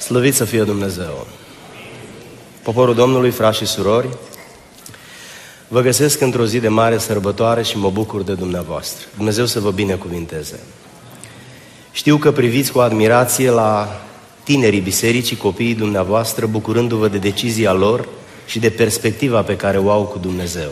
Slăvit să fie Dumnezeu! Poporul Domnului, frați și surori, vă găsesc într-o zi de mare sărbătoare și mă bucur de dumneavoastră. Dumnezeu să vă binecuvinteze. Știu că priviți cu admirație la tinerii bisericii, copiii dumneavoastră, bucurându-vă de decizia lor și de perspectiva pe care o au cu Dumnezeu.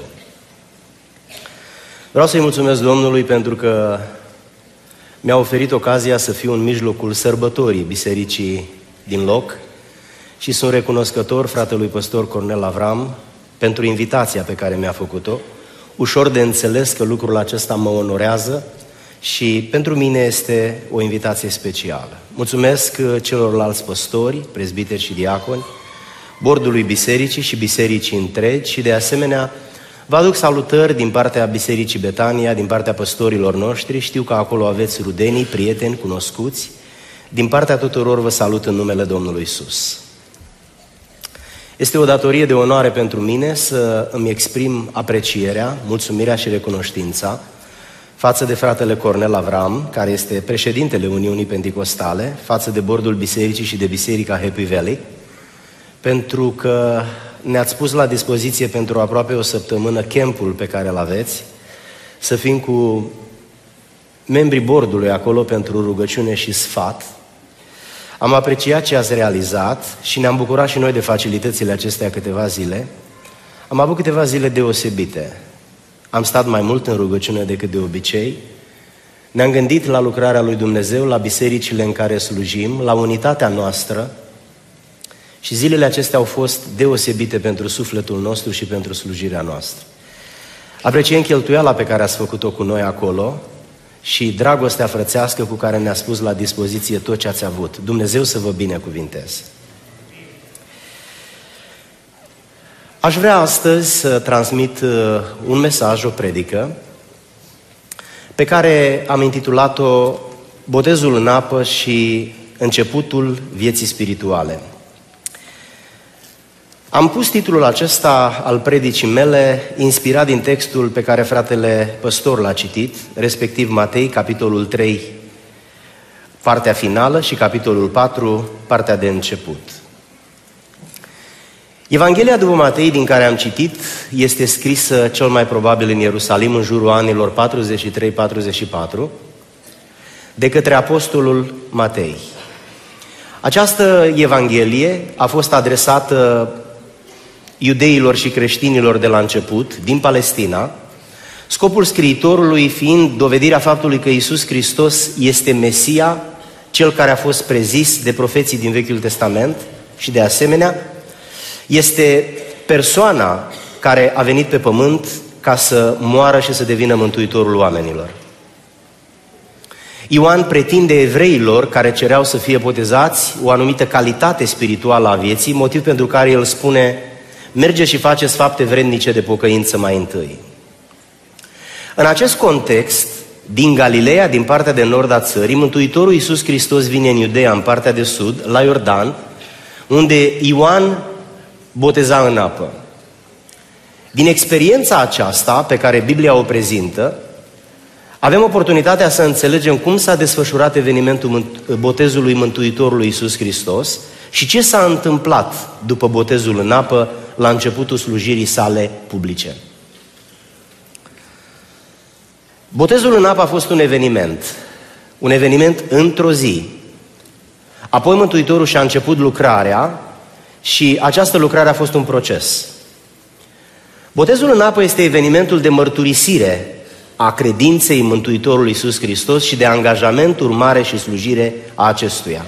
Vreau să-i mulțumesc Domnului pentru că mi-a oferit ocazia să fiu în mijlocul sărbătorii bisericii din loc și sunt recunoscător fratelui păstor Cornel Avram pentru invitația pe care mi-a făcut-o. Ușor de înțeles că lucrul acesta mă onorează și pentru mine este o invitație specială. Mulțumesc celorlalți păstori, prezbiteri și diaconi, bordului bisericii și bisericii întregi și de asemenea vă aduc salutări din partea Bisericii Betania, din partea păstorilor noștri. Știu că acolo aveți rudenii, prieteni, cunoscuți. Din partea tuturor vă salut în numele Domnului Iisus. Este o datorie de onoare pentru mine să îmi exprim aprecierea, mulțumirea și recunoștința față de fratele Cornel Avram, care este președintele Uniunii Penticostale, față de bordul bisericii și de Biserica Happy Valley, pentru că ne-ați pus la dispoziție pentru aproape o săptămână campul pe care îl aveți, să fim cu membrii bordului acolo pentru rugăciune și sfat. Am apreciat ce ați realizat și ne-am bucurat și noi de facilitățile acestea câteva zile. Am avut câteva zile deosebite. Am stat mai mult în rugăciune decât de obicei. Ne-am gândit la lucrarea lui Dumnezeu, la bisericile în care slujim, la unitatea noastră. Și zilele acestea au fost deosebite pentru sufletul nostru și pentru slujirea noastră. Apreciem cheltuiala pe care ați făcut-o cu noi acolo și dragostea frățească cu care ne-ați pus la dispoziție tot ce ați avut. Dumnezeu să vă binecuvinteze. Aș vrea astăzi să transmit un mesaj, o predică, pe care am intitulat-o Botezul în apă și începutul vieții spirituale. Am pus titlul acesta al predicii mele inspirat din textul pe care fratele păstor l-a citit, respectiv Matei, capitolul 3, partea finală și capitolul 4, partea de început. Evanghelia după Matei, din care am citit, este scrisă cel mai probabil în Ierusalim în jurul anilor 43-44 de către apostolul Matei. Această Evanghelie a fost adresată iudeilor și creștinilor de la început, din Palestina, scopul scriitorului fiind dovedirea faptului că Iisus Hristos este Mesia, cel care a fost prezis de profeții din Vechiul Testament și de asemenea este persoana care a venit pe pământ ca să moară și să devină mântuitorul oamenilor. Ioan pretinde evreilor care cereau să fie botezați o anumită calitate spirituală a vieții, motiv pentru care el spune: merge și faceți fapte vrednice de pocăință mai întâi. În acest context, din Galileea, din partea de nord a țării, Mântuitorul Iisus Hristos vine în Iudeea, în partea de sud, la Iordan, unde Ioan boteza în apă. Din experiența aceasta, pe care Biblia o prezintă, avem oportunitatea să înțelegem cum s-a desfășurat evenimentul botezului Mântuitorului Iisus Hristos și ce s-a întâmplat după botezul în apă la începutul slujirii sale publice. Botezul în apă a fost un eveniment într-o zi. Apoi Mântuitorul și-a început lucrarea și această lucrare a fost un proces. Botezul în apă este evenimentul de mărturisire a credinței Mântuitorului Iisus Hristos și de angajament, urmare și slujire a acestuia.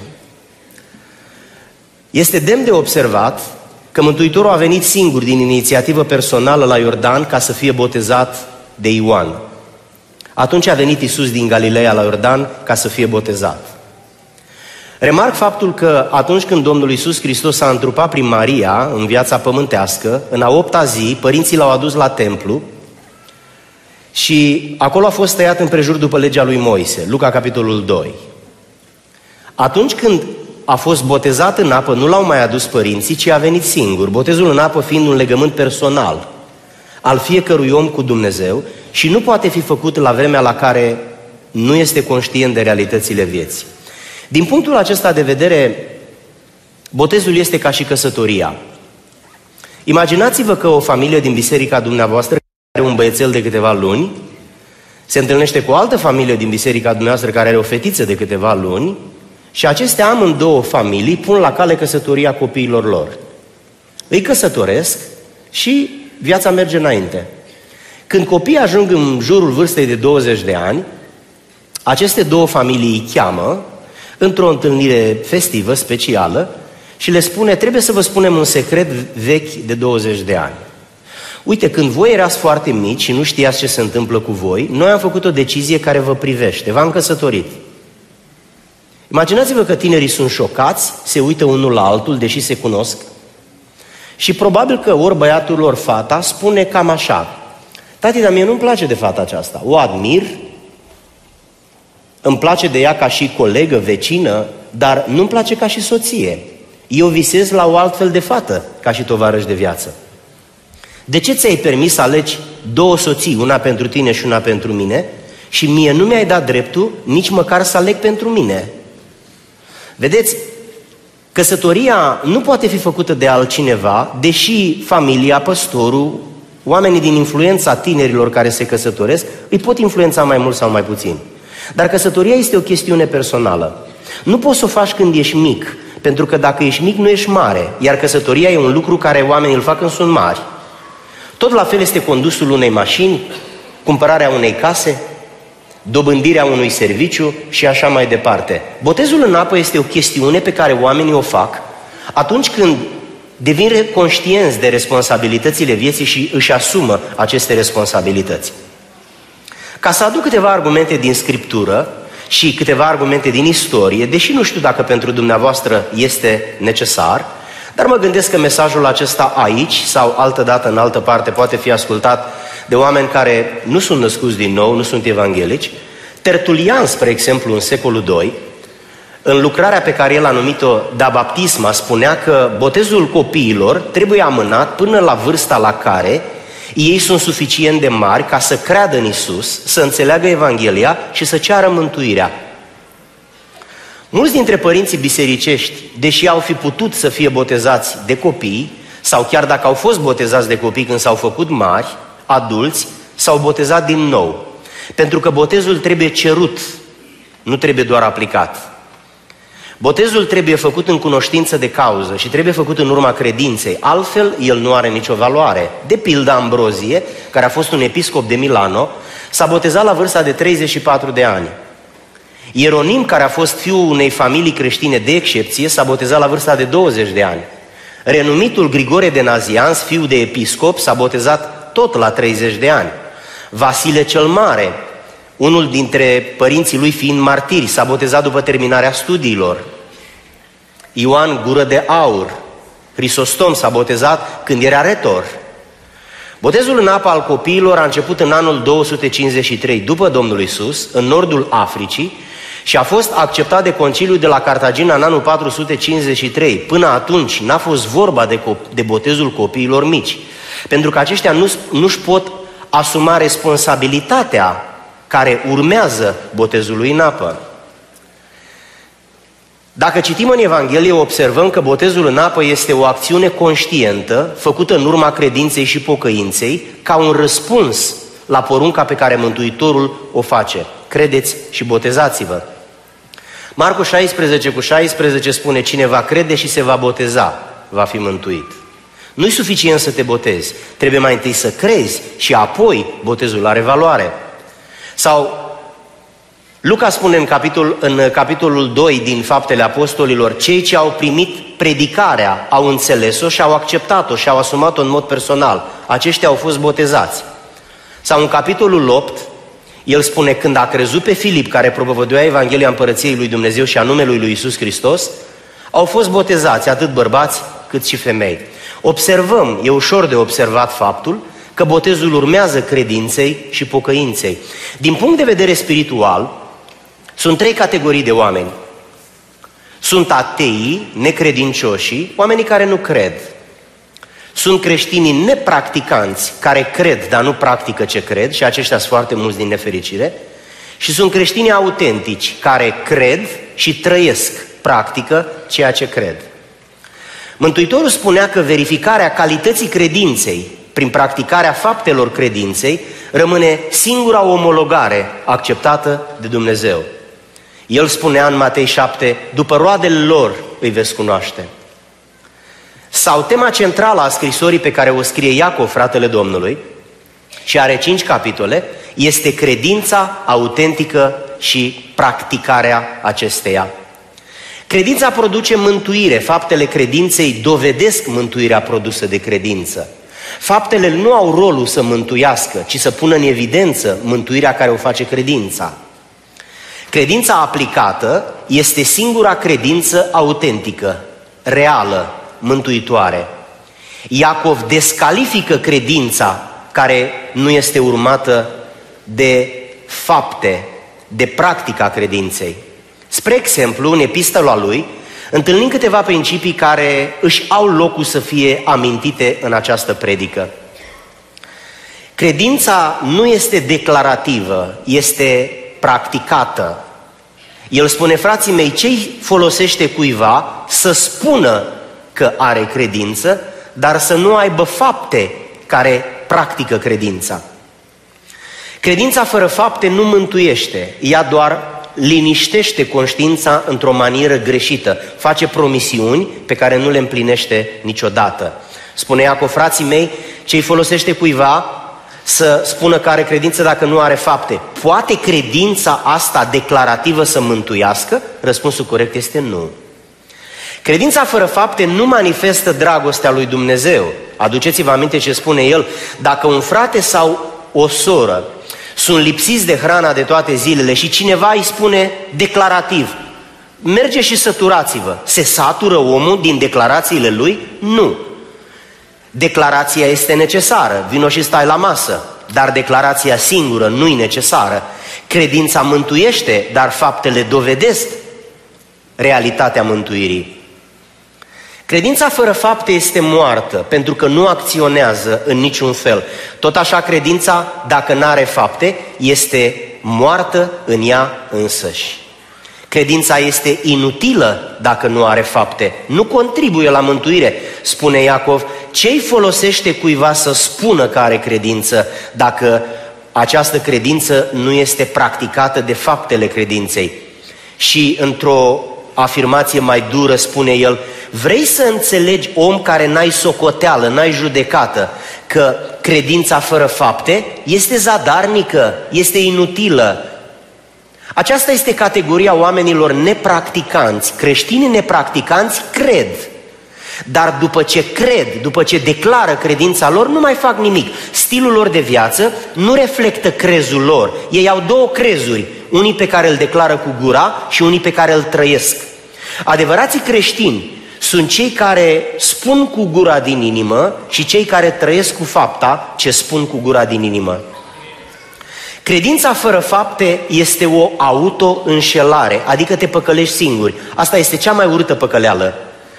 Este demn de observat că Mântuitorul a venit singur din inițiativă personală la Iordan ca să fie botezat de Ioan. Atunci a venit Iisus din Galileea la Iordan ca să fie botezat. Remarc faptul că atunci când Domnul Iisus Hristos s-a întrupat prin Maria în viața pământească, în a 8-a zi, părinții l-au adus la templu și acolo a fost tăiat împrejur după legea lui Moise, Luca capitolul 2. Atunci când a fost botezat în apă, nu l-au mai adus părinții, ci a venit singur, botezul în apă fiind un legământ personal al fiecărui om cu Dumnezeu și nu poate fi făcut la vremea la care nu este conștient de realitățile vieții. Din punctul acesta de vedere, Botezul este ca și căsătoria. Imaginați-vă că o familie din biserica dumneavoastră care are un băiețel de câteva luni se întâlnește cu o altă familie din biserica dumneavoastră care are o fetiță de câteva luni și acestea amândouă familii pun la cale căsătoria copiilor lor. Îi căsătoresc și viața merge înainte. Când copiii ajung în jurul vârstei de 20 de ani, aceste două familii îi cheamă într-o întâlnire festivă, specială, și le spune: trebuie să vă spunem un secret vechi de 20 de ani. Uite, când voi erați foarte mici și nu știați ce se întâmplă cu voi, noi am făcut o decizie care vă privește, v-am căsătorit. Imaginați-vă că tinerii sunt șocați, se uită unul la altul, deși se cunosc, și probabil că ori băiatul, ori fata spune cam așa: tati, dar mie nu-mi place de fata aceasta, o admir, îmi place de ea ca și colegă, vecină, dar nu-mi place ca și soție. Eu visez la o altfel de fată ca și tovarăș de viață. De ce ți-ai permis să alegi două soții, una pentru tine și una pentru mine, și mie nu mi-ai dat dreptul nici măcar să aleg pentru mine? Vedeți, căsătoria nu poate fi făcută de altcineva, deși familia, păstorul, oamenii din influența tinerilor care se căsătoresc îi pot influența mai mult sau mai puțin. Dar căsătoria este o chestiune personală. Nu poți să o faci când ești mic, pentru că dacă ești mic nu ești mare, iar căsătoria e un lucru care oamenii îl fac când sunt mari. Tot la fel este condusul unei mașini, cumpărarea unei case, dobândirea unui serviciu și așa mai departe. Botezul în apă este o chestiune pe care oamenii o fac atunci când devin conștienți de responsabilitățile vieții și își asumă aceste responsabilități. Ca să aduc câteva argumente din Scriptură și câteva argumente din istorie, deși nu știu dacă pentru dumneavoastră este necesar, dar mă gândesc că mesajul acesta aici sau altădată în altă parte poate fi ascultat de oameni care nu sunt născuți din nou, nu sunt evanghelici. Tertulian, spre exemplu, în secolul II, în lucrarea pe care el a numit-o Da Baptisma, spunea că botezul copiilor trebuie amânat până la vârsta la care ei sunt suficient de mari ca să creadă în Isus, să înțeleagă Evanghelia și să ceară mântuirea. Mulți dintre părinții bisericești, deși au fi putut să fie botezați de copii, sau chiar dacă au fost botezați de copii când s-au făcut mari, adulți, s-au botezat din nou. Pentru că botezul trebuie cerut, nu trebuie doar aplicat. Botezul trebuie făcut în cunoștință de cauză și trebuie făcut în urma credinței, altfel el nu are nicio valoare. De pildă, Ambrozie, care a fost un episcop de Milano, s-a botezat la vârsta de 34 de ani. Ieronim, care a fost fiul unei familii creștine de excepție, s-a botezat la vârsta de 20 de ani. Renumitul Grigore de Nazianz, fiul de episcop, s-a botezat tot la 30 de ani. Vasile cel Mare, unul dintre părinții lui fiind martiri, s-a botezat după terminarea studiilor. Ioan Gură de Aur, Hristostom, s-a botezat când era retor. Botezul în apă al copiilor a început în anul 253 după Domnul Iisus, în nordul Africii, și a fost acceptat de conciliul de la Cartagina în anul 453. Până atunci n-a fost vorba de botezul copiilor mici, pentru că aceștia nu-și pot asuma responsabilitatea care urmează botezului în apă. Dacă citim în Evanghelie, observăm că botezul în apă este o acțiune conștientă, făcută în urma credinței și pocăinței, ca un răspuns la porunca pe care Mântuitorul o face. Credeți și botezați-vă. Marcu 16:16 spune: cine va crede și se va boteza, va fi mântuit. Nu-i suficient să te botezi, trebuie mai întâi să crezi și apoi botezul are valoare. Sau Luca spune în capitolul 2 din Faptele Apostolilor: cei ce au primit predicarea au înțeles-o și au acceptat-o și au asumat-o în mod personal. Aceștia au fost botezați. Sau în capitolul 8, el spune: când a crezut pe Filip, care propovăduia Evanghelia Împărăției lui Dumnezeu și a numelui lui Iisus Hristos, au fost botezați atât bărbați cât și femei. Observăm, e ușor de observat faptul că botezul urmează credinței și pocăinței. Din punct de vedere spiritual, sunt trei categorii de oameni. Sunt ateii, necredincioșii, oamenii care nu cred. Sunt creștinii nepracticanți, care cred, dar nu practică ce cred, și aceștia sunt foarte mulți din nefericire. Și sunt creștinii autentici, care cred și trăiesc, practică ceea ce cred. Mântuitorul spunea că verificarea calității credinței prin practicarea faptelor credinței rămâne singura omologare acceptată de Dumnezeu. El spunea în Matei 7, după roadele lor îi veți cunoaște. Sau tema centrală a scrisorii pe care o scrie Iacov, fratele Domnului, și are 5 capitole, este credința autentică și practicarea acesteia. Credința produce mântuire, faptele credinței dovedesc mântuirea produsă de credință. Faptele nu au rolul să mântuiască, ci să pună în evidență mântuirea care o face credința. Credința aplicată este singura credință autentică, reală, mântuitoare. Iacov descalifică credința care nu este urmată de fapte, de practica credinței. Spre exemplu, în epistola lui, întâlnim câteva principii care își au locul să fie amintite în această predică. Credința nu este declarativă, este practicată. El spune, frații mei, ce-i folosește cuiva să spună că are credință, dar să nu aibă fapte care practică credința? Credința fără fapte nu mântuiește, ea doar liniștește conștiința într-o manieră greșită, face promisiuni pe care nu le împlinește niciodată. Spune Iacov, frații mei, ce-i folosește cuiva să spună că are credință dacă nu are fapte? Poate credința asta declarativă să mântuiască? Răspunsul corect este nu. Credința fără fapte nu manifestă dragostea lui Dumnezeu. Aduceți-vă aminte ce spune el, dacă un frate sau o soră sunt lipsiți de hrana de toate zilele și cineva îi spune declarativ, merge și săturați-vă, se satură omul din declarațiile lui? Nu. Declarația este necesară, vino și stai la masă, dar declarația singură nu-i necesară. Credința mântuiește, dar faptele dovedesc realitatea mântuirii. Credința fără fapte este moartă, pentru că nu acționează în niciun fel. Tot așa credința, dacă n-are fapte, este moartă în ea însăși. Credința este inutilă dacă nu are fapte, nu contribuie la mântuire. Spune Iacov, ce-i folosește cuiva să spună că are credință dacă această credință nu este practicată de faptele credinței? Și într-o afirmație mai dură spune el, vrei să înțelegi, om care n-ai socoteală, n-ai judecată, că credința fără fapte este zadarnică, este inutilă. Aceasta este categoria oamenilor nepracticanți. Creștinii nepracticanți cred, dar după ce cred, după ce declară credința lor, nu mai fac nimic. Stilul lor de viață nu reflectă crezul lor. Ei au două crezuri, unii pe care îl declară cu gura și unii pe care îl trăiesc. Adevărații creștini sunt cei care spun cu gura din inimă și cei care trăiesc cu fapta ce spun cu gura din inimă. Credința fără fapte este o auto-înșelare, adică te păcălești singuri. Asta este cea mai urâtă păcăleală.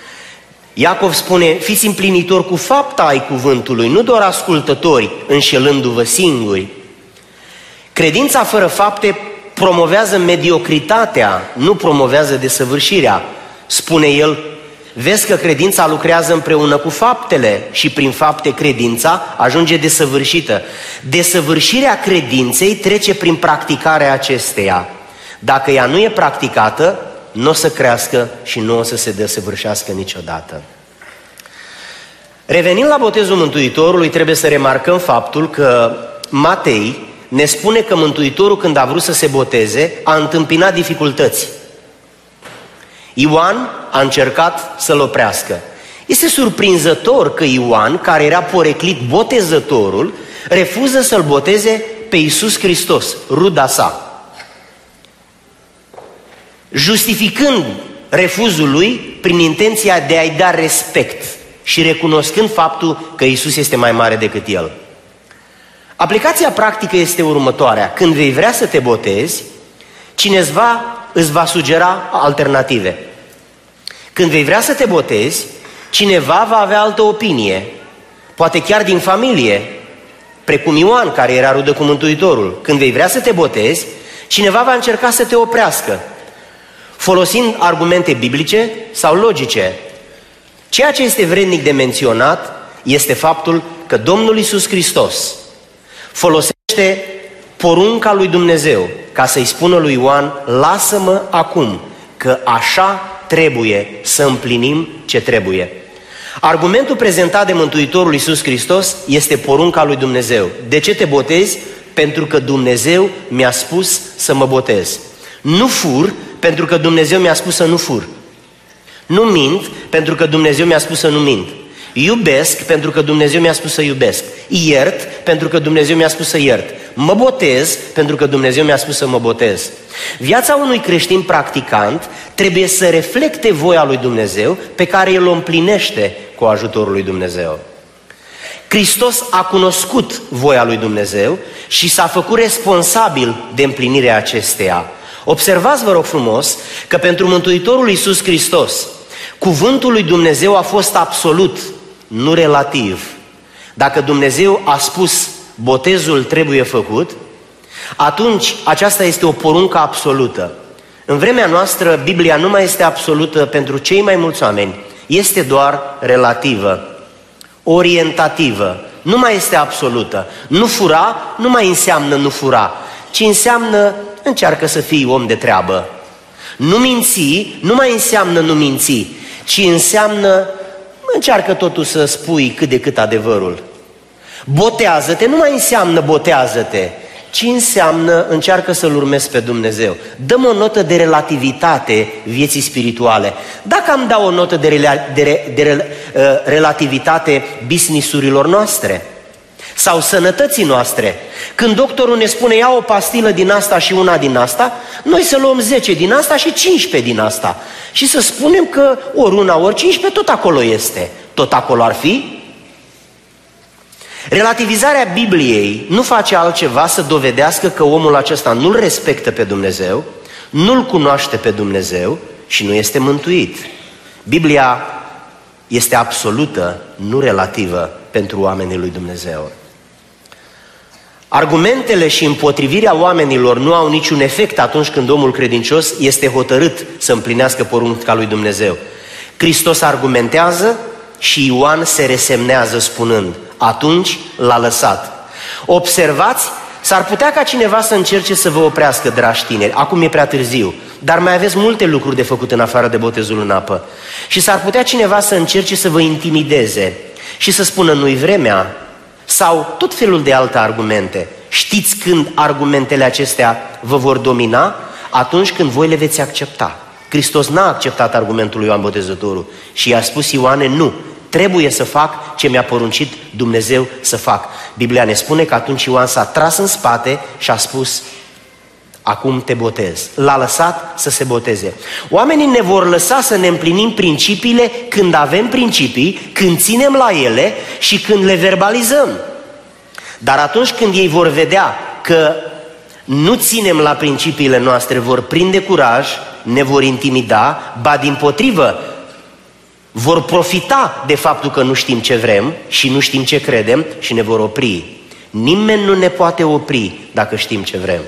Iacov spune, fiți împlinitori cu fapta ai cuvântului, nu doar ascultători, înșelându-vă singuri. Credința fără fapte promovează mediocritatea, nu promovează desăvârșirea. Spune el, vezi că credința lucrează împreună cu faptele și prin fapte credința ajunge desăvârșită. Desăvârșirea credinței trece prin practicarea acesteia. Dacă ea nu e practicată, nu o să crească și nu o să se desăvârșească niciodată. Revenind la botezul Mântuitorului, trebuie să remarcăm faptul că Matei ne spune că Mântuitorul, când a vrut să se boteze, a întâmpinat dificultăți. Ioan a încercat să-l oprească. Este surprinzător că Ioan, care era poreclit botezătorul, refuză să-l boteze pe Iisus Hristos, ruda sa, justificând refuzul lui prin intenția de a-i da respect și recunoscând faptul că Iisus este mai mare decât el. Aplicația practică este următoarea. Când vei vrea să te botezi, cineva îți va sugera alternative. Când vei vrea să te botezi, cineva va avea altă opinie, poate chiar din familie, precum Ioan, care era rudă cu Mântuitorul. Când vei vrea să te botezi, cineva va încerca să te oprească, folosind argumente biblice sau logice. Ceea ce este vrednic de menționat este faptul că Domnul Iisus Hristos folosește porunca lui Dumnezeu ca să-i spună lui Ioan: lasă-mă acum, că așa trebuie să împlinim ce trebuie. Argumentul prezentat de Mântuitorul Iisus Hristos este porunca lui Dumnezeu. De ce te botezi? Pentru că Dumnezeu mi-a spus să mă botez. Nu fur, pentru că Dumnezeu mi-a spus să nu fur. Nu mint, pentru că Dumnezeu mi-a spus să nu mint. Iubesc, pentru că Dumnezeu mi-a spus să iubesc. Iert, pentru că Dumnezeu mi-a spus să iert. Mă botez, pentru că Dumnezeu mi-a spus să mă botez. Viața unui creștin practicant trebuie să reflecte voia lui Dumnezeu, pe care el o împlinește cu ajutorul lui Dumnezeu. Hristos a cunoscut voia lui Dumnezeu și s-a făcut responsabil de împlinirea acesteia. Observați, vă rog frumos, că pentru Mântuitorul Iisus Hristos, cuvântul lui Dumnezeu a fost absolut, nu relativ. Dacă Dumnezeu a spus botezul trebuie făcut, atunci aceasta este o poruncă absolută. În vremea noastră, Biblia nu mai este absolută pentru cei mai mulți oameni, este doar relativă, orientativă, nu mai este absolută. Nu fura nu mai înseamnă nu fura, ci înseamnă încearcă să fii om de treabă. Nu minți nu mai înseamnă nu minți, ci înseamnă încearcă totuși să spui cât de cât adevărul. Botează-te nu mai înseamnă botează-te, ci înseamnă încearcă să-L urmezi pe Dumnezeu. Dăm o notă de relativitate vieții spirituale. Dacă am dat o notă de relativitate business-urilor noastre sau sănătății noastre, când doctorul ne spune ia o pastilă din asta și una din asta, noi să luăm 10 din asta și 15 din asta și să spunem că ori una, ori 15 tot acolo este. Tot acolo ar fi? Relativizarea Bibliei nu face altceva să dovedească că omul acesta nu-L respectă pe Dumnezeu, nu-L cunoaște pe Dumnezeu și nu este mântuit. Biblia este absolută, nu relativă pentru oamenii lui Dumnezeu. Argumentele și împotrivirea oamenilor nu au niciun efect atunci când omul credincios este hotărât să împlinească porunca lui Dumnezeu. Hristos argumentează și Ioan se resemnează spunând: atunci l-a lăsat. Observați, s-ar putea ca cineva să încerce să vă oprească, dragi tineri, acum e prea târziu, dar mai aveți multe lucruri de făcut în afară de botezul în apă. Și s-ar putea cineva să încerce să vă intimideze și să spună nu-i vremea, sau tot felul de alte argumente. Știți când argumentele acestea vă vor domina? Atunci când voi le veți accepta. Hristos n-a acceptat argumentul lui Ioan Botezătorul și i-a spus: Ioane, nu, trebuie să fac ce mi-a poruncit Dumnezeu să fac. Biblia ne spune că atunci Ioan s-a tras în spate și a spus: acum te botez. L-a lăsat să se boteze. Oamenii ne vor lăsa să ne împlinim principiile când avem principii, când ținem la ele și când le verbalizăm. Dar atunci când ei vor vedea că nu ținem la principiile noastre, vor prinde curaj, ne vor intimida, ba dimpotrivă, vor profita de faptul că nu știm ce vrem și nu știm ce credem și ne vor opri. Nimeni nu ne poate opri dacă știm ce vrem.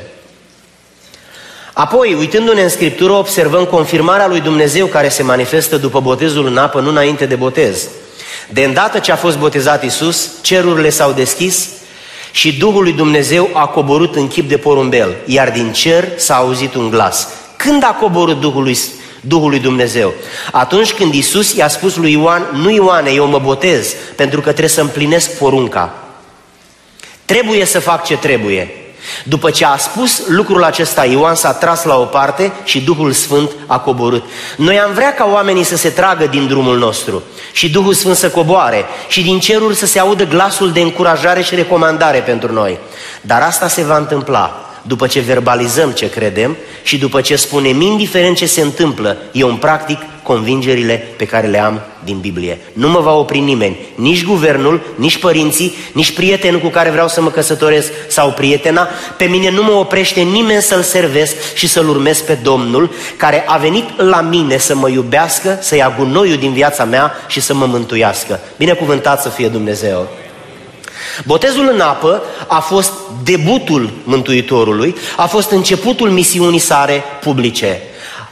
Apoi, uitându-ne în Scriptură, observăm confirmarea lui Dumnezeu care se manifestă după botezul în apă, nu înainte de botez. De îndată ce a fost botezat Iisus, cerurile s-au deschis și Duhul lui Dumnezeu a coborât în chip de porumbel, iar din cer s-a auzit un glas. Când a coborât Duhul lui Dumnezeu? Atunci când Iisus i-a spus lui Ioan: nu Ioane, eu mă botez pentru că trebuie să împlinesc porunca. Trebuie să fac ce trebuie. După ce a spus lucrul acesta, Ioan s-a tras la o parte și Duhul Sfânt a coborât. Noi am vrea ca oamenii să se tragă din drumul nostru și Duhul Sfânt să coboare și din ceruri să se audă glasul de încurajare și recomandare pentru noi. Dar asta se va întâmpla după ce verbalizăm ce credem și după ce spunem, indiferent ce se întâmplă, eu îmi practic convingerile pe care le am din Biblie. Nu mă va opri nimeni, nici guvernul, nici părinții, nici prietenul cu care vreau să mă căsătoresc sau prietena. Pe mine nu mă oprește nimeni să-L servesc și să-L urmez pe Domnul, care a venit la mine să mă iubească, să ia gunoiul din viața mea și să mă mântuiască. Binecuvântat să fie Dumnezeu! Botezul în apă a fost debutul Mântuitorului, a fost începutul misiunii sale publice.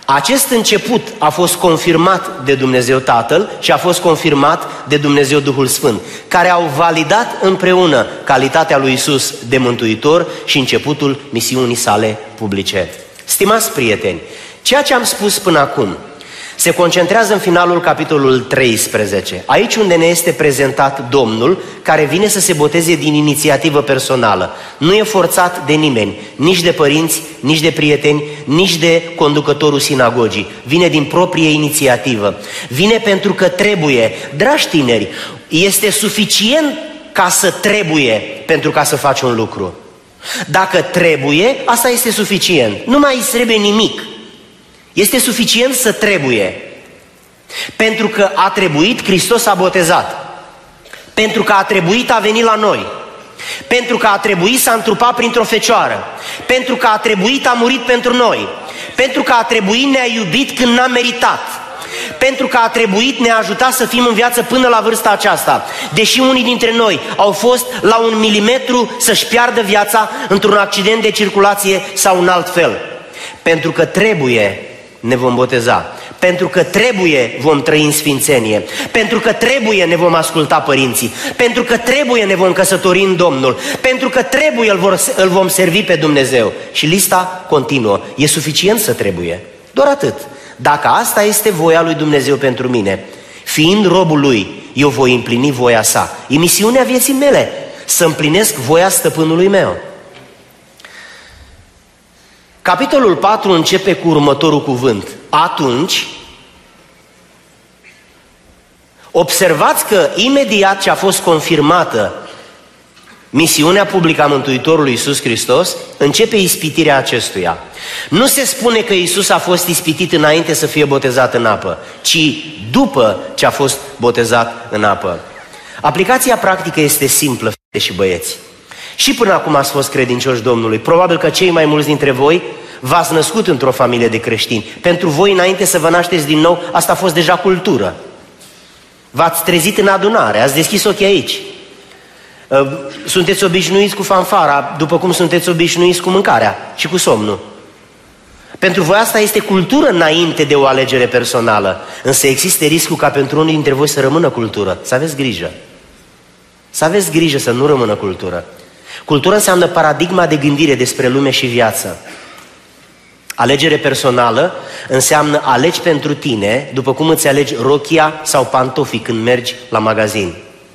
Acest început a fost confirmat de Dumnezeu Tatăl și a fost confirmat de Dumnezeu Duhul Sfânt, care au validat împreună calitatea lui Iisus de mântuitor și începutul misiunii sale publice. Stimați prieteni, ceea ce am spus până acum se concentrează în finalul capitolul 13, aici unde ne este prezentat Domnul care vine să se boteze din inițiativă personală. Nu e forțat de nimeni, nici de părinți, nici de prieteni, nici de conducătorul sinagogii. Vine din proprie inițiativă. Vine pentru că trebuie. Dragi tineri, este suficient ca să trebuie pentru ca să faci un lucru. Dacă trebuie, asta este suficient. Nu mai îți trebuie nimic. Este suficient să trebuie. Pentru că a trebuit, Hristos a botezat. Pentru că a trebuit, a venit la noi. Pentru că a trebuit, s-a întrupat printr-o fecioară. Pentru că a trebuit, a murit pentru noi. Pentru că a trebuit, ne-a iubit când n-a meritat. Pentru că a trebuit, ne-a ajutat să fim în viață până la vârsta aceasta. Deși unii dintre noi au fost la 1 milimetru să-și piardă viața într-un accident de circulație sau în alt fel. Pentru că trebuie, ne vom boteza. Pentru că trebuie, vom trăi în sfințenie. Pentru că trebuie, ne vom asculta părinții. Pentru că trebuie, ne vom căsători în Domnul. Pentru că trebuie, îl vom servi pe Dumnezeu. Și lista continuă. E suficient să trebuie. Doar atât. Dacă asta este voia lui Dumnezeu pentru mine, fiind robul lui, eu voi împlini voia sa. E misiunea vieții mele, să împlinesc voia stăpânului meu. Capitolul 4 începe cu următorul cuvânt. Atunci, observați că imediat ce a fost confirmată misiunea publică a Mântuitorului Iisus Hristos, începe ispitirea acestuia. Nu se spune că Iisus a fost ispitit înainte să fie botezat în apă, ci după ce a fost botezat în apă. Aplicația practică este simplă, fete și băieți. Și până acum ați fost credincioși Domnului. Probabil că cei mai mulți dintre voi v-ați născut într-o familie de creștini. Pentru voi, înainte să vă nașteți din nou, asta a fost deja cultură. V-ați trezit în adunare, ați deschis ochii aici. Sunteți obișnuiți cu fanfara, după cum sunteți obișnuiți cu mâncarea și cu somnul. Pentru voi asta este cultură înainte de o alegere personală. Însă există riscul ca pentru unii dintre voi să rămână cultură. Să aveți grijă. Să aveți grijă să nu rămână cultură. Cultură înseamnă paradigma de gândire despre lume și viață. Alegere personală înseamnă alegi pentru tine, după cum îți alegi rochia sau pantofii când mergi la magazin.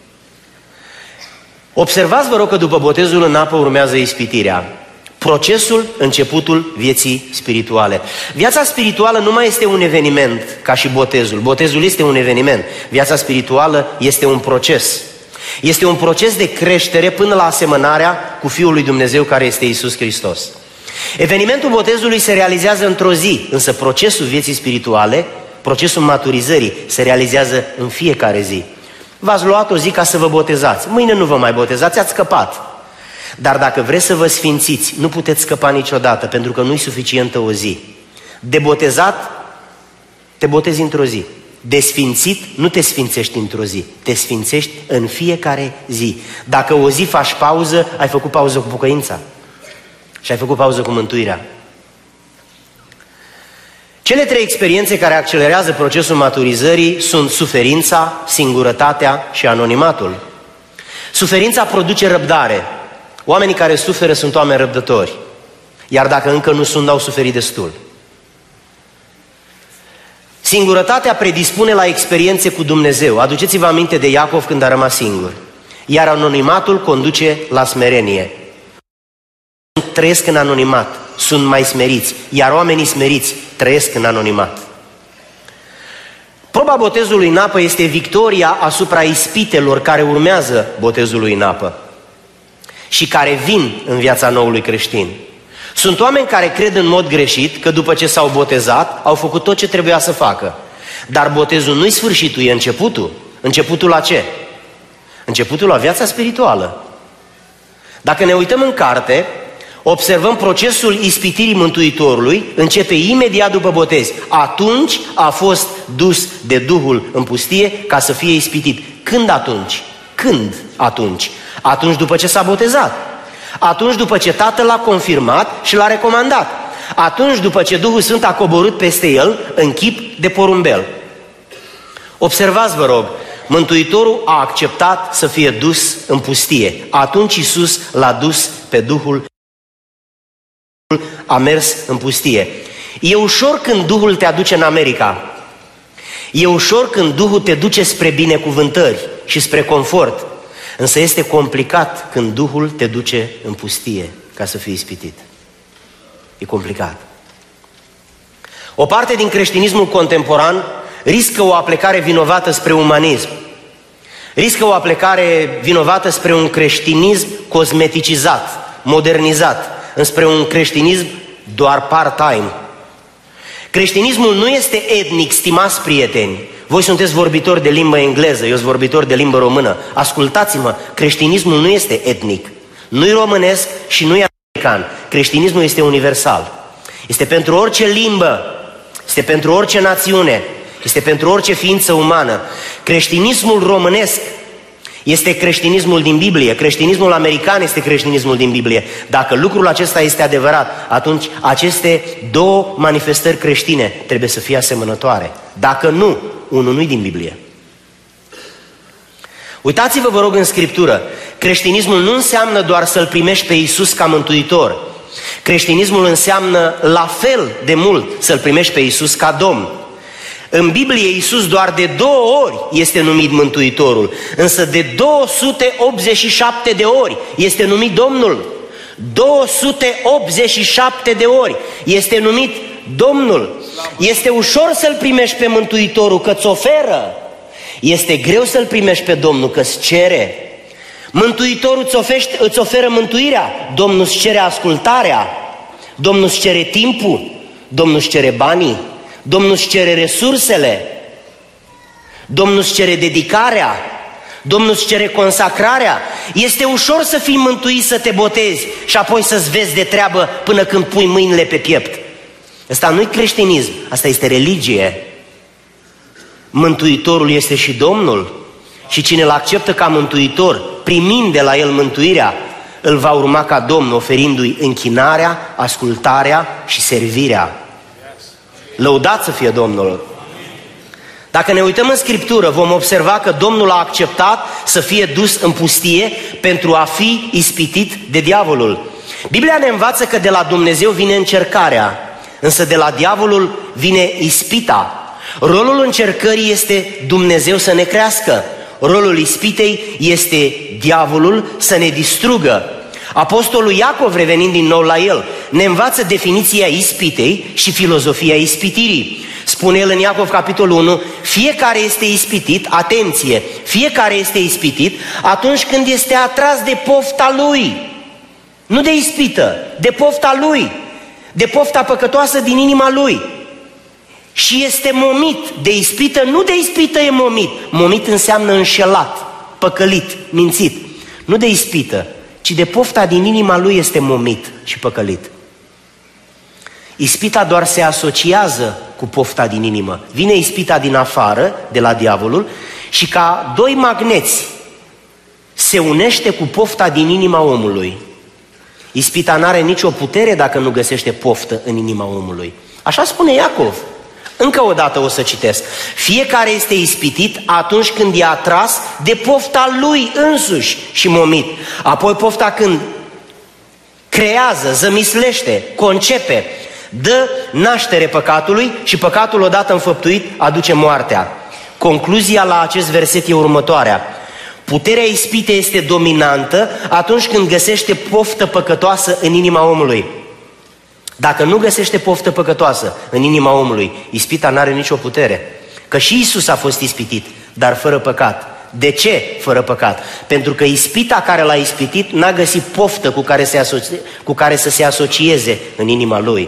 Observați, vă rog, că după botezul în apă urmează ispitirea. Procesul, începutul vieții spirituale. Viața spirituală nu mai este un eveniment ca și botezul. Botezul este un eveniment. Viața spirituală este un proces. Este un proces de creștere până la asemănarea cu Fiul lui Dumnezeu care este Iisus Hristos. Evenimentul botezului se realizează într-o zi, însă procesul vieții spirituale, procesul maturizării, se realizează în fiecare zi. V-ați luat o zi ca să vă botezați. Mâine nu vă mai botezați, ați scăpat. Dar dacă vreți să vă sfințiți, nu puteți scăpa niciodată, pentru că nu-i suficientă o zi. De botezat, te botezi într-o zi. De sfințit, nu te sfințești într-o zi, te sfințești în fiecare zi. Dacă o zi faci pauză, ai făcut pauză cu pocăința și ai făcut pauză cu mântuirea. Cele 3 experiențe care accelerează procesul maturizării sunt suferința, singurătatea și anonimatul. Suferința produce răbdare. Oamenii care suferă sunt oameni răbdători, iar dacă încă nu sunt, au suferit destul. Singurătatea predispune la experiențe cu Dumnezeu. Aduceți-vă aminte de Iacov când a rămas singur. Iar anonimatul conduce la smerenie. Trăiesc în anonimat, sunt mai smeriți, iar oamenii smeriți trăiesc în anonimat. Proba botezului în apă este victoria asupra ispitelor care urmează botezului în apă și care vin în viața noului creștin. Sunt oameni care cred în mod greșit că după ce s-au botezat, au făcut tot ce trebuia să facă. Dar botezul nu-i sfârșitul, e începutul. Începutul la ce? Începutul la viața spirituală. Dacă ne uităm în carte, observăm procesul ispitirii Mântuitorului, începe imediat după botez. Atunci a fost dus de Duhul în pustie ca să fie ispitit. Când atunci? Când atunci? Atunci după ce s-a botezat. Atunci după ce Tatăl l-a confirmat și l-a recomandat. atunci după ce Duhul Sfânt a coborât peste el în chip de porumbel. Observați, vă rog, Mântuitorul a acceptat să fie dus în pustie. Atunci Iisus l-a dus pe Duhul, a mers în pustie. E ușor când Duhul te aduce în America. E ușor când Duhul te duce spre binecuvântări și spre confort. Însă este complicat când Duhul te duce în pustie ca să fii ispitit. E complicat. O parte din creștinismul contemporan riscă o aplecare vinovată spre umanism. Riscă o aplecare vinovată spre un creștinism cosmeticizat, modernizat, înspre un creștinism doar part-time. Creștinismul nu este etnic, stimați prieteni. Voi sunteți vorbitori de limbă engleză, eu sunt vorbitor de limbă română. Ascultați-mă, creștinismul nu este etnic, nu-i românesc și nu-i american. Creștinismul este universal. Este pentru orice limbă, este pentru orice națiune, este pentru orice ființă umană. Creștinismul românesc este creștinismul din Biblie, creștinismul american este creștinismul din Biblie. Dacă lucrul acesta este adevărat, atunci aceste două manifestări creștine trebuie să fie asemănătoare. Dacă nu, unul nu-i din Biblie. Uitați-vă, vă rog, în Scriptură. Creștinismul nu înseamnă doar să-L primești pe Iisus ca mântuitor. Creștinismul înseamnă la fel de mult să-L primești pe Iisus ca Domn. În Biblie, Iisus doar de 2 ori este numit Mântuitorul, însă de 287 de ori este numit Domnul. 287 de ori este numit Domnul. Este ușor să-L primești pe Mântuitorul că-ți oferă. Este greu să-L primești pe Domnul că-ți cere. Mântuitorul îți oferă mântuirea, Domnul îți cere ascultarea, Domnul îți cere timpul, Domnul îți cere banii, Domnul îți cere resursele, Domnul îți cere dedicarea, Domnul îți cere consacrarea. Este ușor să fii mântuit, să te botezi și apoi să-ți vezi de treabă până când pui mâinile pe piept. Asta nu-i creștinism, asta este religie. Mântuitorul este și Domnul și cine îl acceptă ca mântuitor, primind de la el mântuirea, îl va urma ca Domn, oferindu-i închinarea, ascultarea și servirea. Lăudat să fie Domnul! Dacă ne uităm în Scriptură, vom observa că Domnul a acceptat să fie dus în pustie pentru a fi ispitit de diavolul. Biblia ne învață că de la Dumnezeu vine încercarea, însă de la diavolul vine ispita. Rolul încercării este Dumnezeu să ne crească. Rolul ispitei este diavolul să ne distrugă. Apostolul Iacov, revenind din nou la el, ne învață definiția ispitei și filozofia ispitirii. Spune el în Iacov, capitolul 1, fiecare este ispitit, atenție, fiecare este ispitit atunci când este atras de pofta lui. Nu de ispită, de pofta lui, de pofta păcătoasă din inima lui. Și este momit de ispită, nu de ispită e momit. Momit înseamnă înșelat, păcălit, mințit. Nu de ispită, ci de pofta din inima lui este momit și păcălit. Ispita doar se asociază cu pofta din inimă. Vine ispita din afară, de la diavolul, și ca doi magneți se unește cu pofta din inima omului. Ispita n-are nicio putere dacă nu găsește poftă în inima omului. Așa spune Iacov. Încă o dată o să citesc. Fiecare este ispitit atunci când e atras de pofta lui însuși și momit. Apoi pofta când creează, zămislește, concepe, dă naștere păcatului și păcatul odată înfăptuit aduce moartea. Concluzia la acest verset e următoarea. Puterea ispitei este dominantă atunci când găsește poftă păcătoasă în inima omului. Dacă nu găsește poftă păcătoasă în inima omului, ispita n-are nicio putere. Că și Iisus a fost ispitit, dar fără păcat. De ce fără păcat? Pentru că ispita care l-a ispitit n-a găsit poftă cu care să se asocieze în inima lui.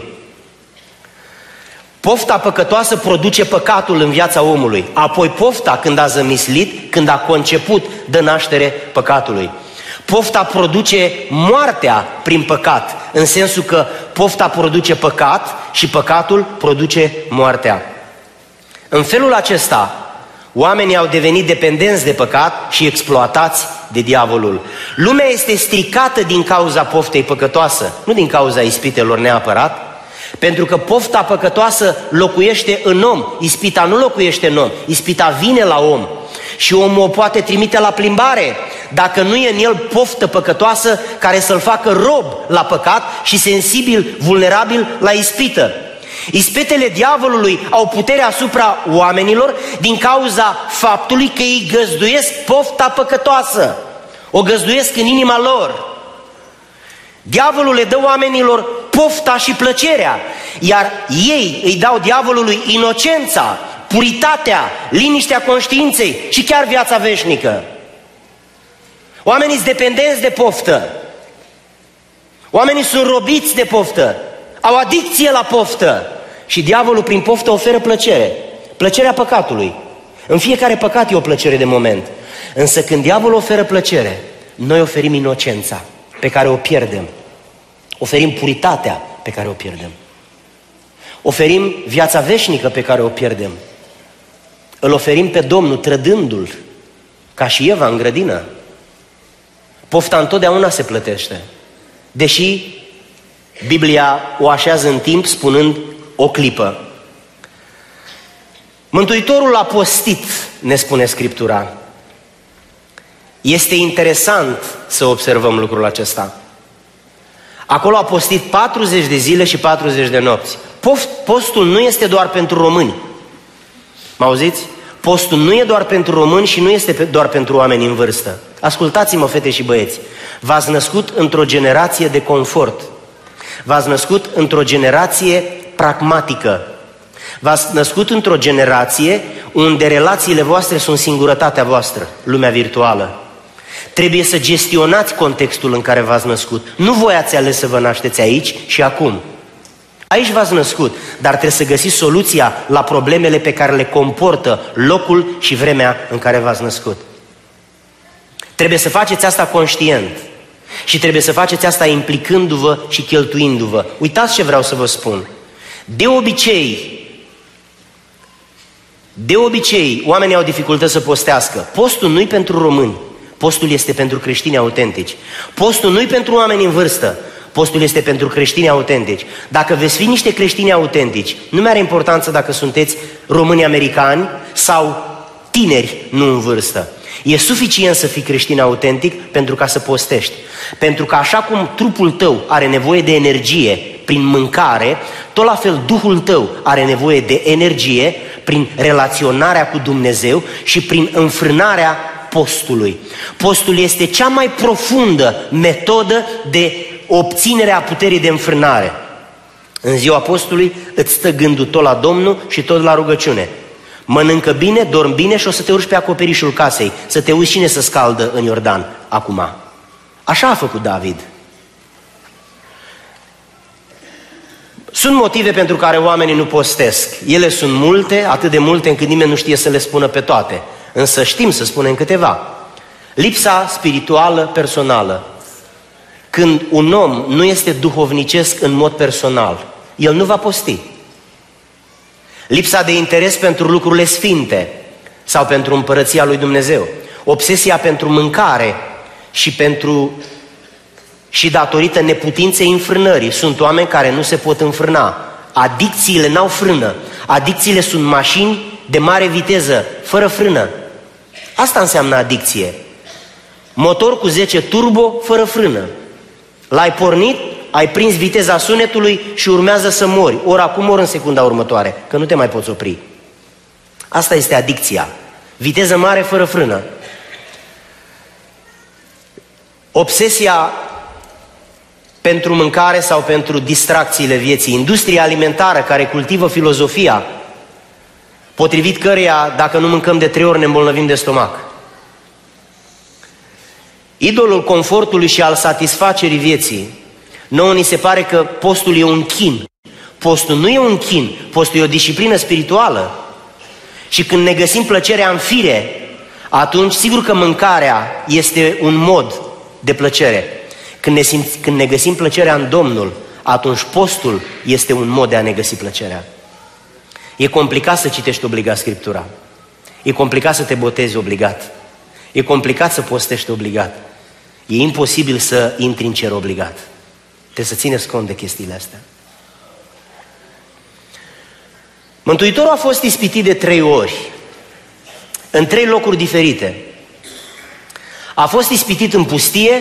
Pofta păcătoasă produce păcatul în viața omului. Apoi pofta, când a zămislit, când a conceput, dă naștere păcatului. Pofta produce moartea prin păcat, în sensul că pofta produce păcat și păcatul produce moartea. În felul acesta, oamenii au devenit dependenți de păcat și exploatați de diavolul. Lumea este stricată din cauza poftei păcătoasă, nu din cauza ispitelor neapărat. Pentru că pofta păcătoasă locuiește în om, ispita nu locuiește în om, ispita vine la om. Și omul o poate trimite la plimbare dacă nu e în el poftă păcătoasă care să-l facă rob la păcat și sensibil, vulnerabil la ispită. Ispitele diavolului au putere asupra oamenilor din cauza faptului că ei găzduiesc pofta păcătoasă, o găzduiesc în inima lor. Diavolul le dă oamenilor pofta și plăcerea, iar ei îi dau diavolului inocența, puritatea, liniștea conștiinței și chiar viața veșnică. Oamenii sunt dependenți de poftă. Oamenii sunt robiți de poftă. Au adicție la poftă. Și diavolul prin poftă oferă plăcere. Plăcerea păcatului. În fiecare păcat e o plăcere de moment. Însă când diavolul oferă plăcere, noi oferim inocența pe care o pierdem. Oferim puritatea pe care o pierdem. Oferim viața veșnică pe care o pierdem. Îl oferim pe Domnul trădându-l, ca și Eva în grădină. Pofta întotdeauna se plătește. Deși Biblia o așează în timp spunând o clipă. Mântuitorul a postit, ne spune Scriptura. Este interesant să observăm lucrul acesta. Acolo a postit 40 de zile și 40 de nopți. Postul nu este doar pentru români. Mă auziți? Postul nu e doar pentru români și nu este doar pentru oameni în vârstă. Ascultați-mă, fete și băieți. V-ați născut într-o generație de confort. V-ați născut într-o generație pragmatică. V-ați născut într-o generație unde relațiile voastre sunt singurătatea voastră, lumea virtuală. Trebuie să gestionați contextul în care v-ați născut. Nu voi ați ales să vă nașteți aici și acum. Aici v-ați născut, dar trebuie să găsiți soluția la problemele pe care le comportă locul și vremea în care v-ați născut. Trebuie să faceți asta conștient și trebuie să faceți asta implicându-vă și cheltuindu-vă. Uitați ce vreau să vă spun. De obicei, oamenii au dificultăți să postească. Postul nu-i pentru români, postul este pentru creștini autentici. Postul nu-i pentru oameni în vârstă, postul este pentru creștini autentici. Dacă veți fi niște creștini autentici, nu mai are importanță dacă sunteți români americani sau tineri nu în vârstă. E suficient să fii creștin autentic pentru ca să postești. Pentru că așa cum trupul tău are nevoie de energie prin mâncare, tot la fel Duhul tău are nevoie de energie prin relaționarea cu Dumnezeu și prin înfrânarea postului. Postul este cea mai profundă metodă de obținere a puterii de înfrânare. În ziua postului îți stă gândul tot la Domnul și tot la rugăciune. Mănâncă bine, dormi bine și o să te urci pe acoperișul casei, să te uiți cine se scaldă în Iordan acum. Așa a făcut David. Sunt motive pentru care oamenii nu postesc. Ele sunt multe, atât de multe încât nimeni nu știe să le spună pe toate. Însă știm să spunem câteva. Lipsa spirituală personală. Când un om nu este duhovnicesc în mod personal, el nu va posti. Lipsa de interes pentru lucrurile sfinte sau pentru împărăția lui Dumnezeu. Obsesia pentru mâncare și datorită neputinței înfrânării. Sunt oameni care nu se pot înfrâna. Adicțiile n-au frână. Adicțiile sunt mașini de mare viteză, fără frână. Asta înseamnă adicție. Motor cu 10 turbo, fără frână. L-ai pornit, ai prins viteza sunetului și urmează să mori. Ori acum, ori în secunda următoare, că nu te mai poți opri. Asta este adicția. Viteză mare, fără frână. Obsesia pentru mâncare sau pentru distracțiile vieții. Industria alimentară care cultivă filozofia potrivit căreia, dacă nu mâncăm de 3 ori, ne îmbolnăvim de stomac. Idolul confortului și al satisfacerii vieții. Nouă ni se pare că postul e un chin. Postul nu e un chin, postul e o disciplină spirituală. Și când ne găsim plăcerea în fire, atunci sigur că mâncarea este un mod de plăcere. Când ne găsim plăcerea în Domnul, atunci postul este un mod de a ne găsi plăcerea. E complicat să citești obligat Scriptura. E complicat să te botezi obligat. E complicat să postești obligat. E imposibil să intri în cer obligat. Trebuie să țineți cont de chestiile astea. Mântuitorul a fost ispitit de 3 ori, în 3 locuri diferite. A fost ispitit în pustie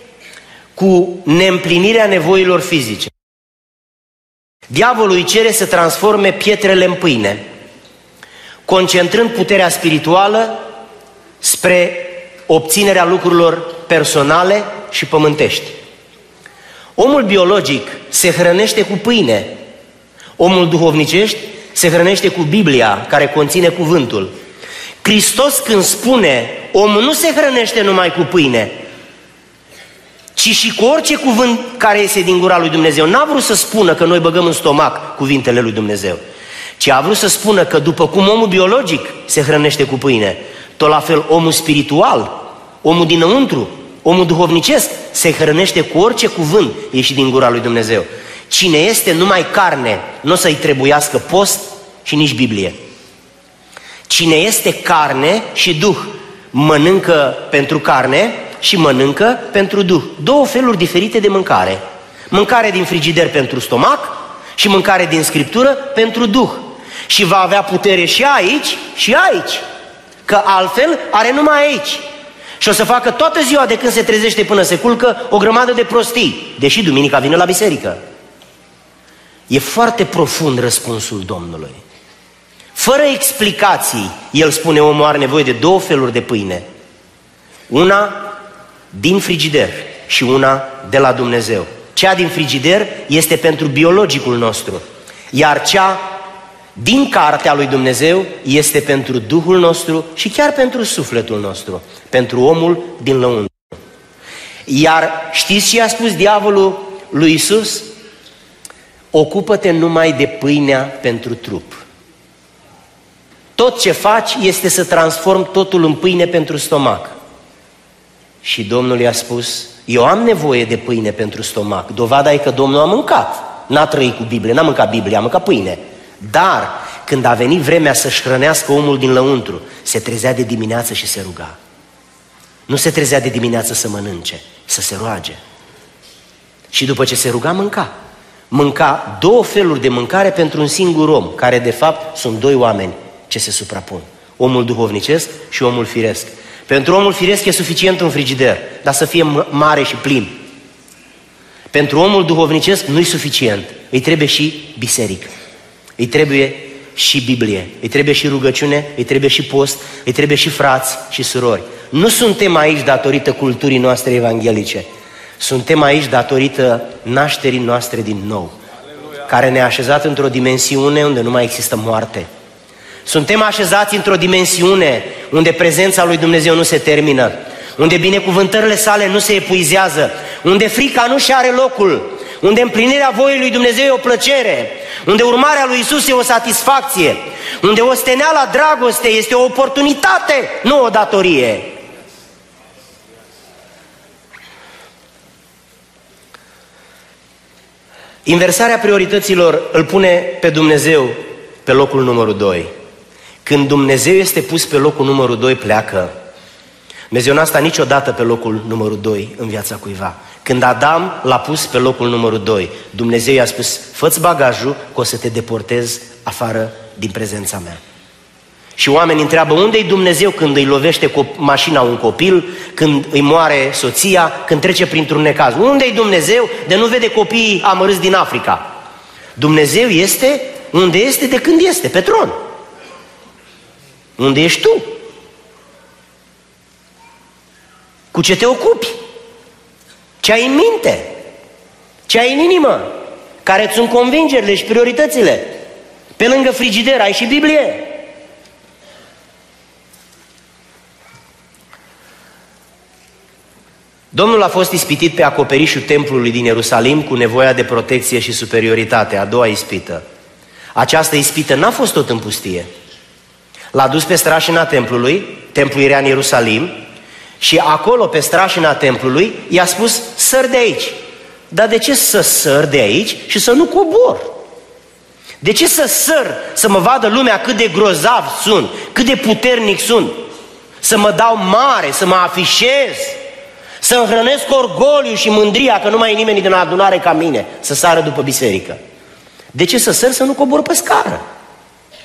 cu neîmplinirea nevoilor fizice. Diavolul îi cere să transforme pietrele în pâine, concentrând puterea spirituală spre obținerea lucrurilor personale și pământești. Omul biologic se hrănește cu pâine, omul duhovnicesc se hrănește cu Biblia, care conține cuvântul. Hristos, când spune, omul nu se hrănește numai cu pâine, ci și cu orice cuvânt care iese din gura lui Dumnezeu. N-a vrut să spună că noi băgăm în stomac cuvintele lui Dumnezeu, ci a vrut să spună că după cum omul biologic se hrănește cu pâine, tot la fel omul spiritual, omul dinăuntru, omul duhovnicesc se hrănește cu orice cuvânt ieșit din gura lui Dumnezeu. Cine este numai carne, nu o să-i trebuiască post și nici Biblie. Cine este carne și duh, mănâncă pentru carne și mănâncă pentru duh. 2 feluri diferite de mâncare. Mâncare din frigider pentru stomac și mâncare din Scriptură pentru duh. Și va avea putere și aici și aici, că altfel are numai aici. Și o să facă toată ziua de când se trezește până se culcă o grămadă de prostii, deși duminica vine la biserică. E foarte profund răspunsul Domnului. Fără explicații, el spune, omul are nevoie de 2 feluri de pâine. Una din frigider și una de la Dumnezeu. Cea din frigider este pentru biologicul nostru, iar cea din cartea lui Dumnezeu este pentru Duhul nostru și chiar pentru sufletul nostru, pentru omul din lăuntru. Iar știți ce a spus diavolul lui Iisus? Ocupă-te numai de pâinea pentru trup. Tot ce faci este să transformi totul în pâine pentru stomac. Și Domnul i-a spus, eu am nevoie de pâine pentru stomac. Dovada e că Domnul a mâncat. N-a trăit cu Biblie, n-a mâncat Biblie, a mâncat pâine. Dar când a venit vremea să-și hrănească omul din lăuntru, se trezea de dimineață și se ruga. Nu se trezea de dimineață să mănânce, să se roage. Și după ce se ruga, mânca. Mânca 2 feluri de mâncare pentru un singur om, care de fapt sunt 2 oameni ce se suprapun. Omul duhovnicesc și omul firesc. Pentru omul firesc e suficient un frigider, dar să fie mare și plin. Pentru omul duhovnicesc nu-i suficient, îi trebuie și biserică, îi trebuie și Biblie, îi trebuie și rugăciune, îi trebuie și post, îi trebuie și frați și surori. Nu suntem aici datorită culturii noastre evanghelice, suntem aici datorită nașterii noastre din nou, care ne-a așezat într-o dimensiune unde nu mai există moarte. Suntem așezați într-o dimensiune unde prezența lui Dumnezeu nu se termină, unde binecuvântările sale nu se epuizează, unde frica nu și are locul, unde împlinirea voii lui Dumnezeu e o plăcere, unde urmarea lui Iisus e o satisfacție, unde osteneala dragoste este o oportunitate, nu o datorie. Inversarea priorităților îl pune pe Dumnezeu pe locul numărul 2. Când Dumnezeu este pus pe locul numărul 2, pleacă. Dumnezeu n-a stat niciodată pe locul numărul 2 în viața cuiva. Când Adam l-a pus pe locul numărul 2, Dumnezeu i-a spus, fă-ți bagajul că o să te deportez afară din prezența mea. Și oamenii întreabă, unde-i Dumnezeu când îi lovește cu mașina un copil, când îi moare soția, când trece printr-un necaz? Unde-i Dumnezeu de nu vede copiii amărâți din Africa? Dumnezeu este unde este de când este, pe tron. Unde ești tu? Cu ce te ocupi? Ce ai în minte? Ce ai în inimă? Care-ți sunt convingerile și prioritățile? Pe lângă frigider ai și Biblie. Domnul a fost ispitit pe acoperișul templului din Ierusalim cu nevoia de protecție și superioritate, a doua ispită. Această ispită n-a fost tot în pustie. L-a dus pe strașina templului, templul era în Ierusalim, și acolo pe strașina templului i-a spus, săr de aici. Dar de ce să săr de aici și să nu cobor? De ce să săr, să mă vadă lumea cât de grozav sunt, cât de puternic sunt? Să mă dau mare, să mă afișez, să-mi hrănesc orgoliu și mândria că nu mai e nimeni din adunare ca mine, să sară după biserică. De ce să săr, să nu cobor pe scară?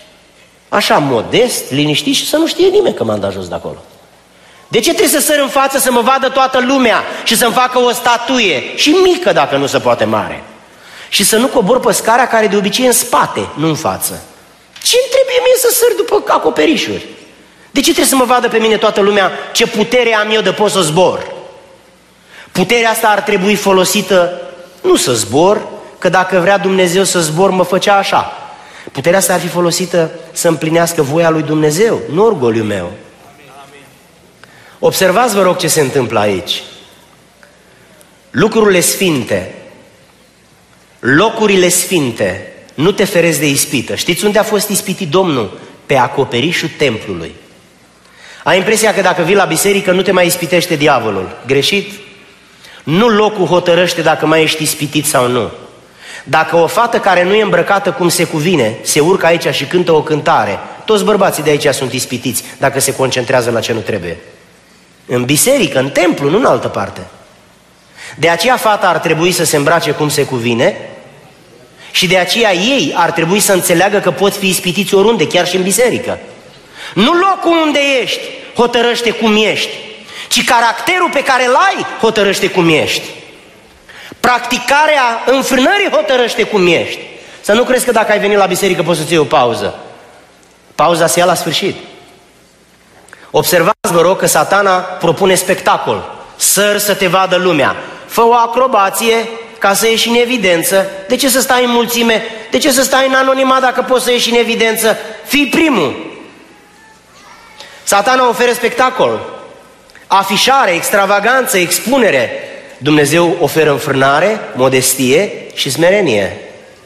așa modest, liniștit și să nu știe nimeni că m-am dat jos de acolo. De ce trebuie să săr în față să mă vadă toată lumea și să-mi facă o statuie, și mică dacă nu se poate mare, și să nu cobor pe scara care de obicei e în spate, nu în față? Ce-mi trebuie mie să săr după acoperișuri? De ce trebuie să mă vadă pe mine toată lumea ce putere am eu de pot să zbor? Puterea asta ar trebui folosită nu să zbor, că dacă vrea Dumnezeu să zbor, mă făcea așa. Puterea asta ar fi folosită să împlinească voia lui Dumnezeu, nu orgoliul meu. Observați, vă rog, ce se întâmplă aici. Lucrurile sfinte, locurile sfinte, nu te ferezi de ispită. Știți unde a fost ispitit Domnul? Pe acoperișul templului. Ai impresia că dacă vii la biserică nu te mai ispitește diavolul. Greșit? Nu locul hotărăște dacă mai ești ispitit sau nu. Dacă o fată care nu e îmbrăcată cum se cuvine se urcă aici și cântă o cântare, toți bărbații de aici sunt ispitiți dacă se concentrează la ce nu trebuie. În biserică, în templu, nu în altă parte. De aceea fata ar trebui să se îmbrace cum se cuvine și de aceea ei ar trebui să înțeleagă că pot fi ispitiți oriunde, chiar și în biserică. Nu locul unde ești hotărăște cum ești, ci caracterul pe care îl ai hotărăște cum ești. Practicarea înfrânării hotărăște cum ești. Să nu crezi că dacă ai venit la biserică poți să-ți iei o pauză. Pauza se ia la sfârșit. Observați, vă rog, că Satana propune spectacol. Sări să te vadă lumea. Fă o acrobație ca să ieși în evidență. De ce să stai în mulțime? De ce să stai în anonimat dacă poți să ieși în evidență? Fii primul. Satana oferă spectacol, afișare, extravaganță, expunere. Dumnezeu oferă înfrânare, modestie și smerenie.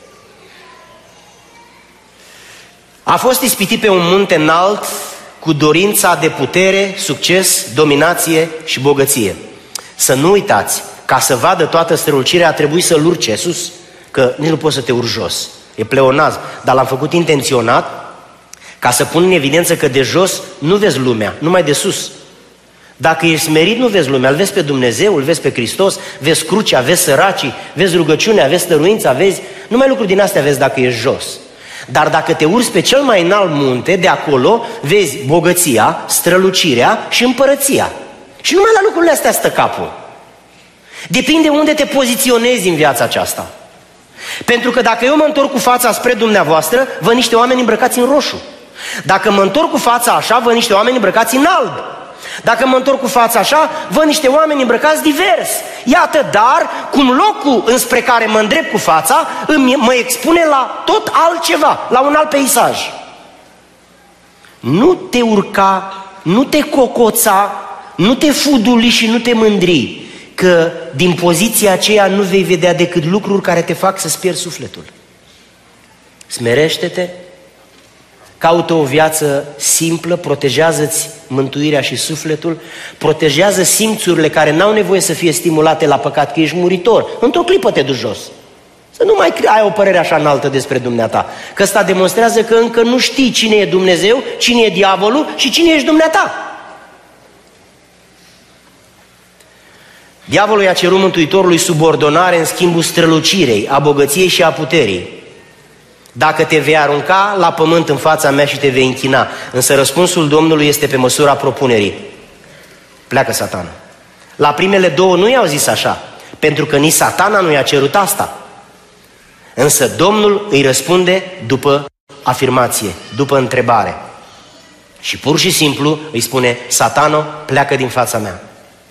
A fost ispitit pe un munte înalt cu dorința de putere, succes, dominație și bogăție. Să nu uitați, ca să vadă toată strălucirea a trebuit să-l urce sus, că nici nu poți să te urci jos. E pleonazm, dar l-am făcut intenționat ca să pun în evidență că de jos nu vezi lumea, numai de sus. Dacă ești smerit, nu vezi lumea, îl vezi pe Dumnezeu, îl vezi pe Hristos, vezi crucea, vezi săracii, vezi rugăciunea, vezi stăruința, vezi... Numai lucruri din astea vezi dacă ești jos. Dar dacă te urci pe cel mai înalt munte, de acolo vezi bogăția, strălucirea și împărăția. Și numai la lucrurile astea stă capul. Depinde unde te poziționezi în viața aceasta. Pentru că dacă eu mă întorc cu fața spre dumneavoastră, văd niște oameni îmbrăcați în roșu. Dacă mă întorc cu fața așa, văd niște oameni îmbrăcați în alb. Dacă mă întorc cu fața așa, văd niște oameni îmbrăcați divers. Iată, dar, cum locul înspre care mă îndrept cu fața mă expune la tot altceva, la un alt peisaj. Nu te urca, nu te cocoța, nu te fuduli și nu te mândri, că din poziția aceea nu vei vedea decât lucruri care te fac să-ți pierzi sufletul. Smerește-te, caută o viață simplă, protejează-ți mântuirea și sufletul, protejează simțurile care n-au nevoie să fie stimulate la păcat, că ești muritor. Într-o clipă te duci jos. Să nu mai ai o părere așa înaltă despre dumneata, că ăsta demonstrează că încă nu știi cine e Dumnezeu, cine e diavolul și cine ești dumneata. Diavolul i-a cerut Mântuitorului subordonare în schimbul strălucirei, a bogăției și a puterii. Dacă te vei arunca la pământ în fața mea și te vei închina. Însă răspunsul Domnului este pe măsura propunerii. Pleacă Satana. La primele două nu i-au zis așa, pentru că nici Satana nu i-a cerut asta. Însă Domnul îi răspunde după afirmație, după întrebare. Și pur și simplu îi spune: Satano, pleacă din fața mea.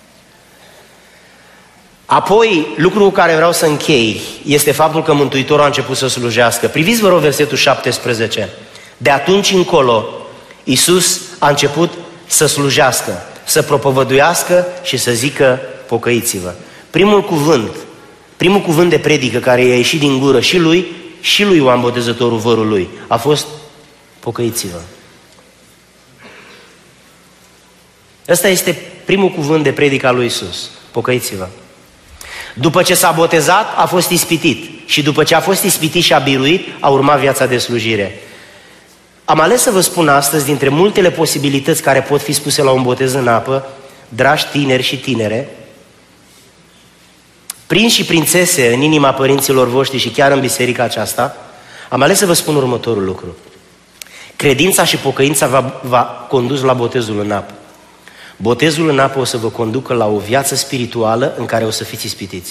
Apoi, lucrul cu care vreau să închei este faptul că Mântuitorul a început să slujească. Priviți, vă rog, versetul 17. De atunci încolo, Iisus a început să slujească, să propovăduiască și să zică: pocăiți-vă. Primul cuvânt de predică care i-a ieșit din gură și lui Ioan Botezătorul, vărul lui, a fost: pocăiți-vă. Ăsta este primul cuvânt de predică a lui Iisus: pocăiți-vă. După ce s-a botezat, a fost ispitit. Și după ce a fost ispitit și a biruit, a urmat viața de slujire. Am ales să vă spun astăzi, dintre multele posibilități care pot fi spuse la un botez în apă, dragi tineri și tinere, prinși și prințese în inima părinților voștri și chiar în biserica aceasta, am ales să vă spun următorul lucru. Credința și pocăința v-a condus la botezul în apă. Botezul în apă o să vă conducă la o viață spirituală în care o să fiți ispitiți.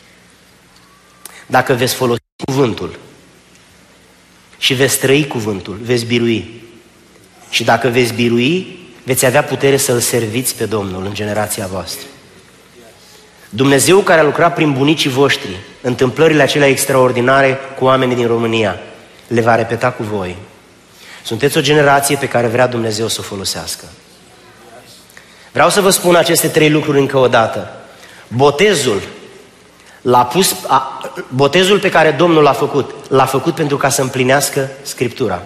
Dacă veți folosi cuvântul și veți trăi cuvântul, veți birui. Și dacă veți birui, veți avea putere să-L serviți pe Domnul în generația voastră. Dumnezeu care a lucrat prin bunicii voștri, întâmplările acelea extraordinare cu oamenii din România, le va repeta cu voi. Sunteți o generație pe care vrea Dumnezeu să o folosească. Vreau să vă spun aceste 3 lucruri încă o dată. Botezul pe care Domnul l-a făcut pentru ca să împlinească Scriptura.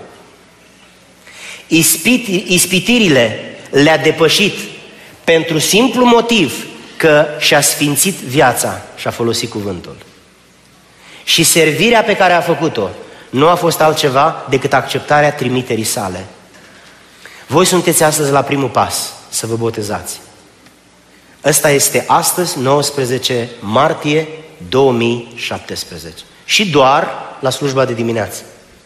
Ispitirile le-a depășit pentru simplu motiv că și-a sfințit viața și a folosit cuvântul. Și servirea pe care a făcut-o nu a fost altceva decât acceptarea trimiterii sale. Voi sunteți astăzi la primul pas, să vă botezați. Ăsta este astăzi, 19 martie 2017. Și doar la slujba de dimineață.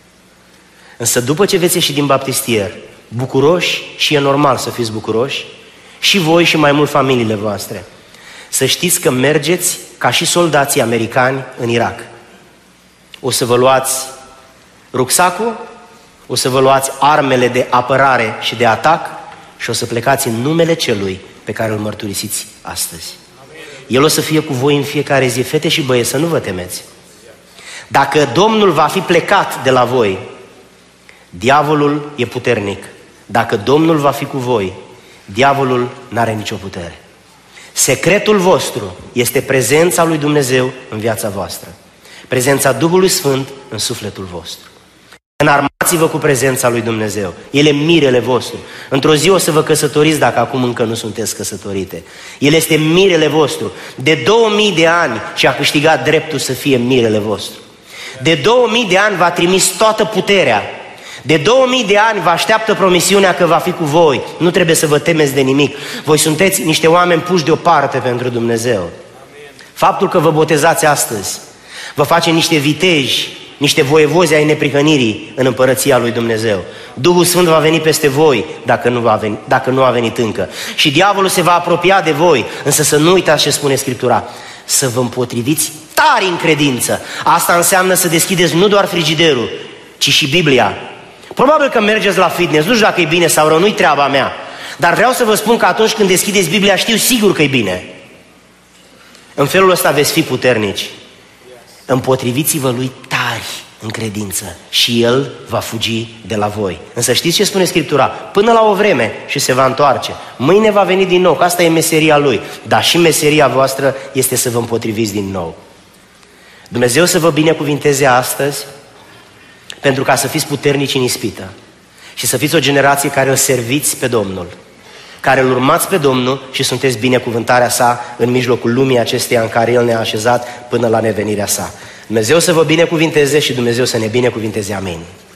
Însă după ce veți ieși din baptistier, bucuroși, și e normal să fiți bucuroși, și voi și mai mult familiile voastre, să știți că mergeți ca și soldații americani în Irak. O să vă luați rucsacul, o să vă luați armele de apărare și de atac și o să plecați în numele Celui pe care îl mărturisiți astăzi. El o să fie cu voi în fiecare zi, fete și băieți, să nu vă temeți. Dacă Domnul va fi plecat de la voi, diavolul e puternic. Dacă Domnul va fi cu voi, diavolul n-are nicio putere. Secretul vostru este prezența lui Dumnezeu în viața voastră. Prezența Duhului Sfânt în sufletul vostru. Înarmați-vă cu prezența lui Dumnezeu. El e mirele vostru. Într-o zi o să vă căsătoriți dacă acum încă nu sunteți căsătorite. El este mirele vostru. De 2000 de ani și-a câștigat dreptul să fie mirele vostru. De 2000 de ani v-a trimis toată puterea. De 2000 de ani vă așteaptă promisiunea că va fi cu voi. Nu trebuie să vă temeți de nimic. Voi sunteți niște oameni puși deoparte pentru Dumnezeu. Faptul că vă botezați astăzi vă face niște viteji, niște voievozi ai neprihănirii în împărăția lui Dumnezeu. Duhul Sfânt va veni peste voi dacă nu a venit încă. Și diavolul se va apropia de voi, însă să nu uitați ce spune Scriptura. Să vă împotriviți tare în credință. Asta înseamnă să deschideți nu doar frigiderul, ci și Biblia. Probabil că mergeți la fitness, nu știu dacă e bine sau rău, nu-i treaba mea. Dar vreau să vă spun că atunci când deschideți Biblia, știu sigur că e bine. În felul ăsta veți fi puternici. Împotriviți-vă lui tari în credință și el va fugi de la voi. Însă știți ce spune Scriptura? Până la o vreme și se va întoarce. Mâine va veni din nou, că asta e meseria lui. Dar și meseria voastră este să vă împotriviți din nou. Dumnezeu să vă binecuvinteze astăzi pentru ca să fiți puternici în ispită și să fiți o generație care îl serviți pe Domnul, care îl urmați pe Domnul și sunteți binecuvântarea sa în mijlocul lumii acesteia în care El ne-a așezat până la nevenirea sa. Dumnezeu să vă binecuvinteze și Dumnezeu să ne binecuvinteze. Amin.